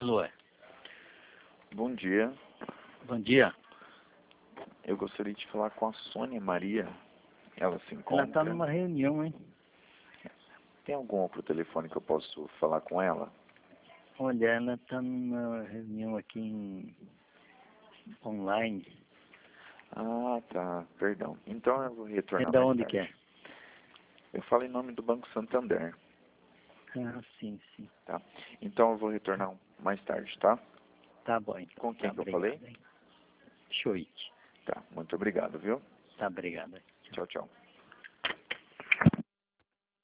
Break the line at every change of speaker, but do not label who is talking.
Alô.
Bom dia.
Bom dia.
Eu gostaria de falar com a Sônia Maria. Ela se
Ela
encontra?
está numa reunião, hein?
Tem algum outro telefone que eu posso falar com ela?
Olha, ela está numa reunião aqui online.
Ah, tá. Perdão. Então eu vou
É
retornar
da
mais
onde
tarde.
que é?
Eu falo em nome do Banco Santander,
Ah, sim, sim.
tá? Então eu vou retornar mais tarde, tá?
Tá bom, então.
Com quem
Tá,
que eu
obrigado,
falei?
hein? Choite.
Tá. Muito obrigado, viu?
Tá, obrigado.
Tchau, tchau.